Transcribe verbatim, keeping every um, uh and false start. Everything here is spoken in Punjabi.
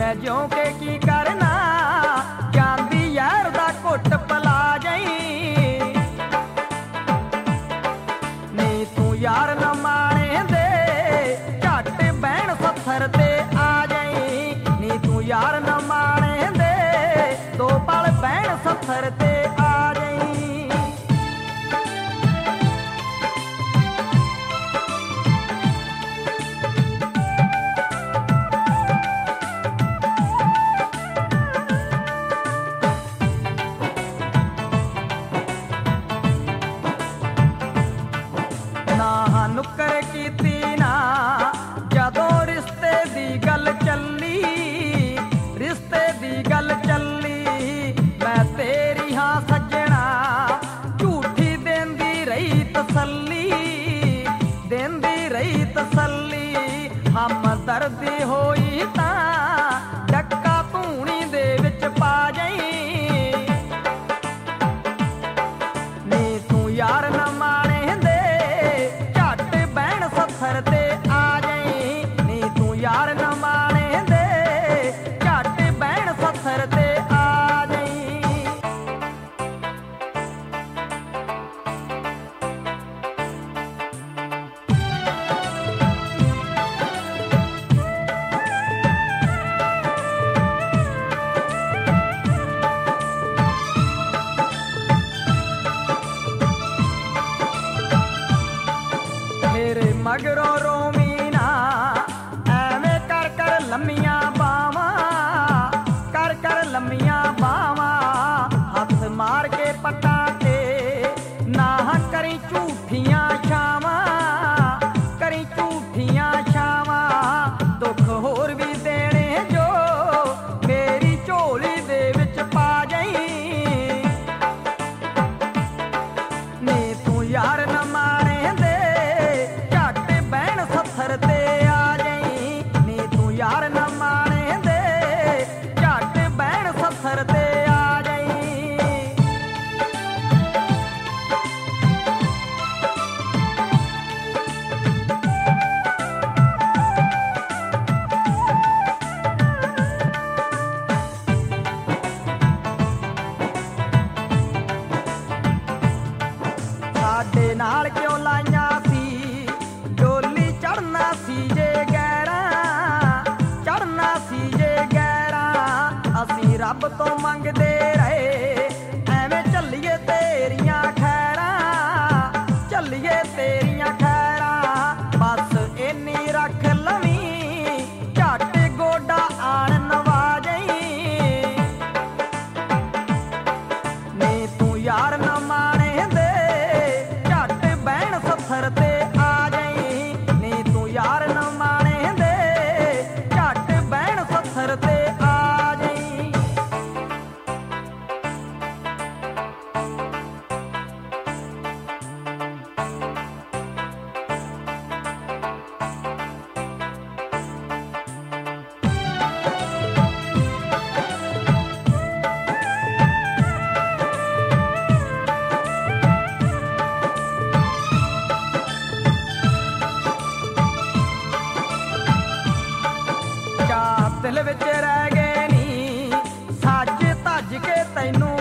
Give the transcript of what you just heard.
ਲੈ ਜਿਉਂ ਕੇ ਕੀ ਕਰਨਾ, ਜਾਂਦੀ ਯਾਰ ਦਾ ਘੁੱਟ ਪਲਾ ਜਾਈ। ਨੀ ਤੂੰ ਯਾਰ ਨਾ ਮਾਣੇ ਦੇ, ਝੱਟ ਬਹਿਣ ਸੱਥਰ ਤੇ ਆ ਜਾਈ। ਨੀ ਤੂੰ ਯਾਰ ਨਾ ਮਾਣੇ ਦੇ, ਦੋ ਪਲ ਬਹਿਣ ਸੱਥਰ ਤੇ ਆ ਜਾਈ। ਨਾ ਨੁੱਕਰ ਕੀਤੀ ਨਾ ਜਦੋਂ ਰਿਸ਼ਤੇ ਦੀ ਗੱਲ ਚੱਲੀ, ਰਿਸ਼ਤੇ ਦੀ ਗੱਲ ਚੱਲੀ। ਮੈਂ ਤੇਰੀ ਹਾਂ ਸੱਜਣਾ, ਝੂਠੀ ਦੇਂਦੀ ਰਹੀ ਤਸੱਲੀ, ਦੇਂਦੀ ਰਹੀ ਤਸੱਲੀ। ਹਮਦਰਦੀ ਹੋਈ ਤਾਂ ਡੱਕਾ ਧੂਣੀ ਦੇ ਵਿੱਚ ਪਾ ਜਾਈ। ਨੀ ਤੂੰ ਯਾਰ ਨਾ ਮਾਣੇ ਦੇ, ਸੱਥਰ ਤੇ ਆ ਜਾਈ। ਨੀ ਤੂੰ ਯਾਰ ਨਾ ਮਾਣੇ ਦੇ, ਝੱਟ ਬਹਿਣ ਸੱਥਰ ਤੇ ਆ ਜਾਈ। ਮੇਰੇ ਮਗਰੋਂ ਰੋਵੀ ਨਾ, ਐਵੇਂ ਕਰ ਕਰ ਲੰਮੀਆਂ ਬਾਵਾਂ, ਕਰ ਕਰ ਲੰਮੀਆਂ ਬਾਵਾਂ। ਹੱਥ ਮਾਰ ਕੇ ਪੱਟਾਂ ਤੇ ਨਾ ਕਰੀ ਝੂਠੀਆਂ ਛਾਵਾਂ, ਕਰੀ ਝੂਠੀਆਂ ਛਾਵਾਂ। ਦੁੱਖ ਹੋਰ ਵੀ ਦੇਣੇ ਜੋ ਮੇਰੀ ਝੋਲੀ ਦੇ ਵਿੱਚ ਪਾ ਜਾਈ। ਨੀ ਤੂੰ ਯਾਰ ਨਾ ਮਾਣੇ ਦੇ, ਸੱਥਰ ਤੇ ਆ ਜਾਈ। ਨੀ ਤੂੰ ਯਾਰ ਨਾ ਮਾਣੇ ਦੇ, ਝੱਟ ਬਹਿਣ ਸੱਥਰ ਤੇ ਆ ਜਾਈ। ਸਾਡੇ ਨਾਲ ਕਿਉਂ ਲਾਈਆਂ ਸੀ ਡੋਲੀ, ਚੜਨਾ ਸੀ ਜੇ ਗੈਰਾਂ, ਚੜਨਾ ਸੀ ਜੇ ਗੈਰਾਂ। ਅਸੀਂ ਰੱਬ ਤੋਂ ਮੰਗਦੇ ਰਹੇ, ਐਵੇਂ ਝੱਲੀਏ ਤੇਰੀਆਂ ਖੈਰਾਂ, ਝੱਲੀਏ ਤੇਰੀਆਂ ਖੈਰਾਂ। ਬਸ ਇੰਨੀ ਰੱਖ ਲਵੀਂ, ਝੱਟ ਗੋਡਾ ਆਣ ਨਵਾ ਜਾਈ। ਨੀ ਤੂੰ ਯਾਰ ਨਾ ਮਾਣੇ ਦੇ, ਝੱਟ ਬਹਿਣ ਸੱਥਰ ਤੇ ਆ ਜਾਈ। ਨੀ ਤੂੰ ਯਾਰ ਨਾ ਮਾਣੇ ਦੇ, ਝੱਟ ਬਹਿਣ ਸੱਥਰ ਤੇ ਆ ਜਾਈ। ਦਿਲ ਵਿੱਚ ਰਹਿ ਗਏ ਨੀ, ਸੱਜ ਧੱਜ ਕੇ ਤੈਨੂੰ